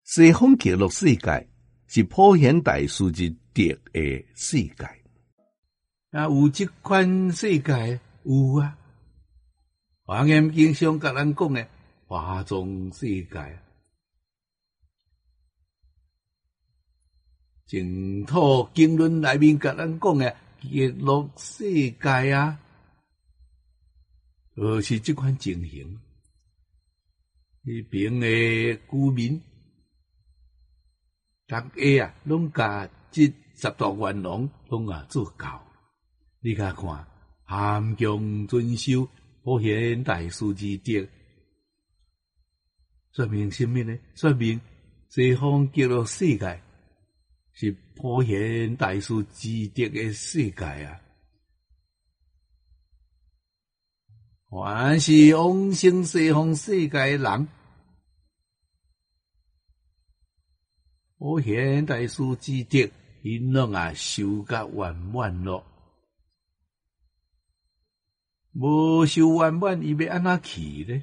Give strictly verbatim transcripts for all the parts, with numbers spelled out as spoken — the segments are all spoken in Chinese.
西方极乐世界是普贤大师一德的世界。啊，有这款世界有啊，华严经上甲咱讲的华藏世界，净土经论内面甲咱讲的极乐世界啊，就是这款情形。迄边的居民，大家啊，拢甲这十大愿望拢啊做到。你甲看，含强遵守普贤大师之德，说明什么呢？说明西方极乐世界是普贤大师之德的世界啊！凡是往生西方世界的人，普贤大师之德，因拢啊修甲圆满咯。无修圆满，伊要安怎去呢？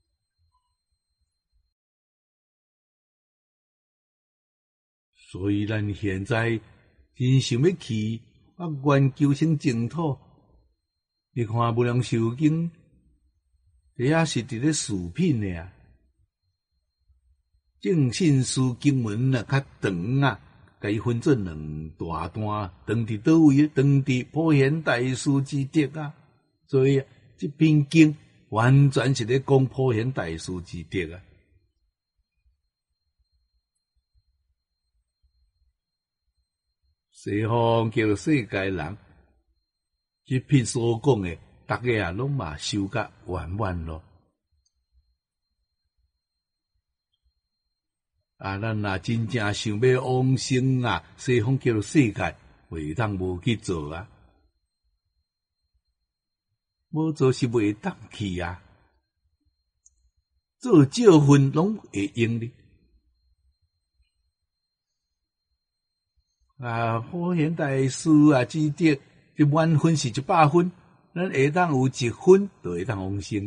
所以咱现在真想要去啊，愿求生净土。你看《无量寿经》，这也是伫咧视频的啊。正信书经文啊，较长啊，甲伊分做两大段，长伫倒位？长伫普贤大师之德啊。所以这篇经完全是咧讲普贤大师之德啊。西方极乐世界人，这篇所讲的，大家啊拢嘛修甲圆满咯。啊，咱若真正想要往生啊，西方极乐世界，袂当无去做啊。无做是袂当去啊，做少分拢会用的。啊，普贤大师啊，之德，这满分是一百分，咱会当有一分就会当往生。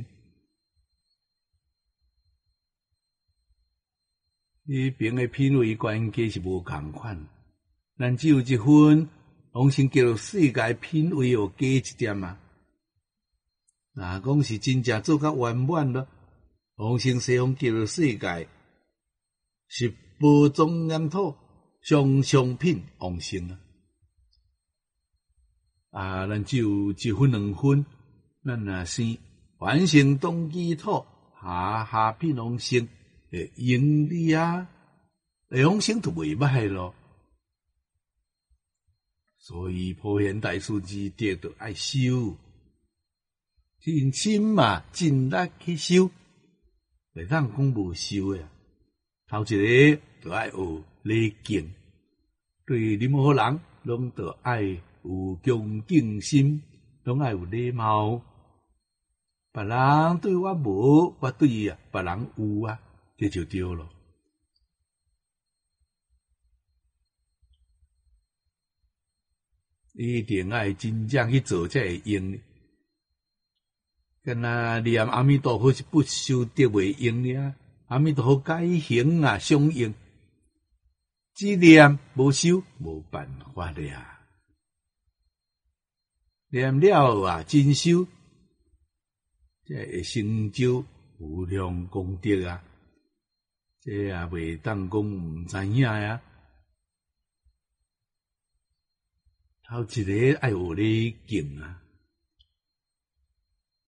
你边的品位关系是无同款，咱只有一分往生极乐世界品位又加一点啊。若讲是真正做甲圆满咯，往生西方极乐世界是宝庄严土上上品往生啊！啊，咱只有一分两分，咱若是完成当机土下下品往生，会用力啊，会往生就袂歹咯。所以普贤大师之德就爱修。真心嘛，尽力去修，袂当讲无修诶。头一个就爱学礼敬，对任何人拢就爱有恭敬心，拢爱有礼貌。别人对我无，我对伊啊，别人有啊，这就对咯。一定爱真正去做才会用。敢若念阿弥陀佛是不修德袂用了，阿弥陀佛改行啊相应，只念无修无办法了。念了啊真修，这会成就无量功德啊！这也袂当讲毋知影呀。头一个爱学礼敬啊。